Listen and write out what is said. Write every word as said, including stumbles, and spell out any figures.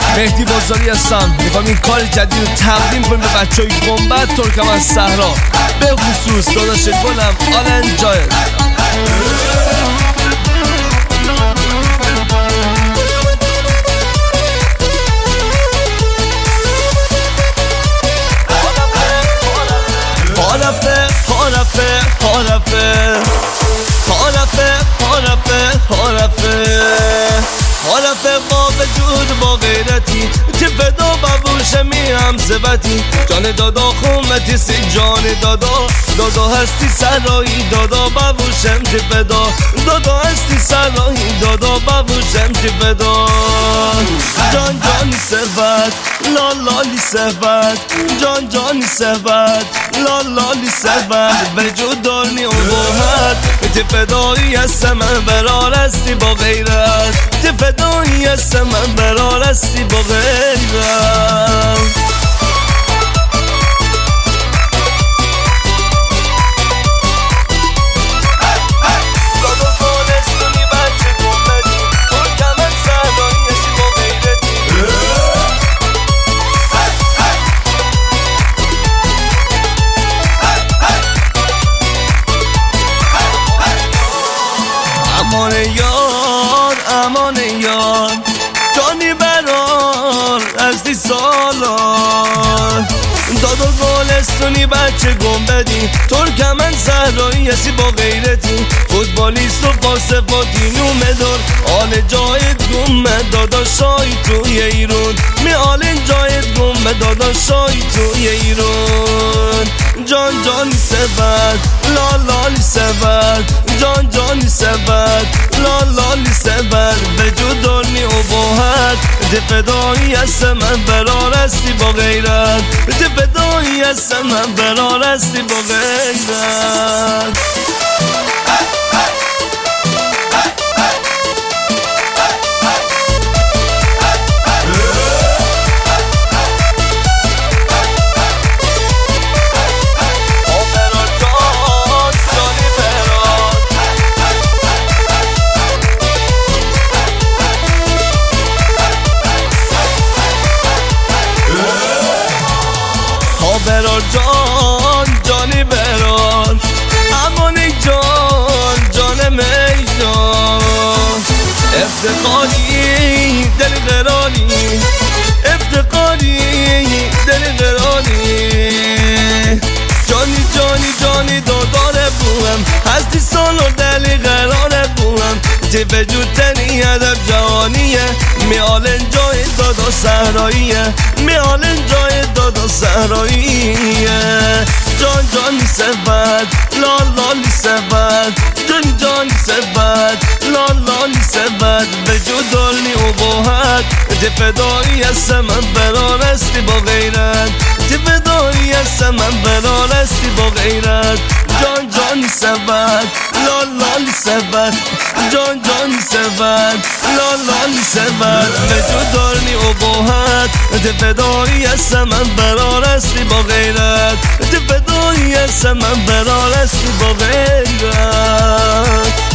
مهدی بازاری هستم. میخوام این کار جدید رو تقدیم کنیم به بچه های گنبد ترکمن صحرا، به خصوص داداش گلم آلن جاید. حرفه حرفه حرفه حرفه حرفه حرفه حرفه با وجود با غیرتی که فدا ببوش میرم زبتی. جان دادا خومتی سی جان دادا، دادا هستی سرایی دادا ببوشم که فدا، دادا هستی سرایی دادا ببوشم که فدا. جان جانی ثروت لالالی ثروت، جان جانی ثروت لالالی ثروت، وجود دارنی ابهت تی فدایی هستم من برار هستی با غیرت، تی فدایی هستم من برار هستی با غیرت. امان یار امان یار جانی برار هستی سالار، داد و گلستونی بچه گنبدی ترکمن صحرایی هستی با غیرتی، فوتبالیست و پاسفاتی نومه دار آل جایت گمه داداشایی توی ایرون، می آل جایت گمه داداشایی توی ایرون. جان جانی ثروت لالالی ثروت، جان جانی ثروت لالالی ثروت، وجود دارنی ابهت تی فدایی هستم من برار هستی با غیرت، تی فدایی هستم من برار هستی با غیرت. برار جان جانی برار امانی جان جان میجان، افتخاری دل قراری افتخاری دل قراری، جانی جانی جانی دادار بوهم هستی سال و دلی قرار بوهم، تی وجود تنی ادب جوانیه میالن جای دادا صحراییه، میالن جای دادا صحراییه. جان جانی ثروت لالالی ثروت، جان جانی ثروت لالالی ثروت، وجود دارنی ابهت تی فدایی هستم من برار هستی با غیرت، تی فدایی هستم من برار هستی با غیرت. جان جانی ثروت لالالی ثروت، جان جانی ثروت لالالی ثروت، وجود دارنی ابهت تی فدایی هستم من برار هستی با غیرت، تی فدایی هستم من برار هستی با غیرت.